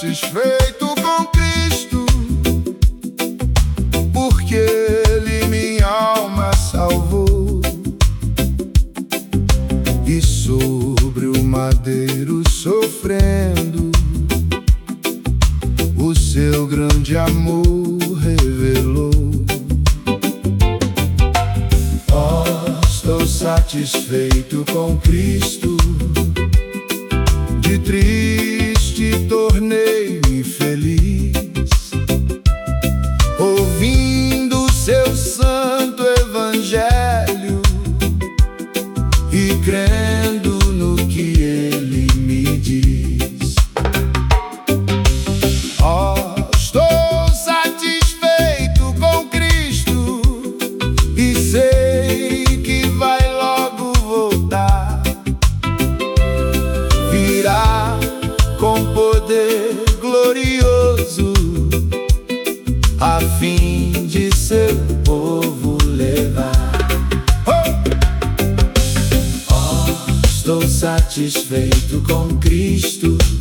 satisfeito com Cristo, porque Ele minha alma salvou. E sobre o madeiro sofrendo, o seu grande amor revelou. Oh, estou satisfeito com Cristo, de triste tornei-me feliz, ouvindo seu santo evangelho e crendo no que ele me diz. Oh, estou satisfeito com Cristo e sei que vai logo voltar. Virá com poder glorioso, a fim de seu povo levar. Oh, estou satisfeito com Cristo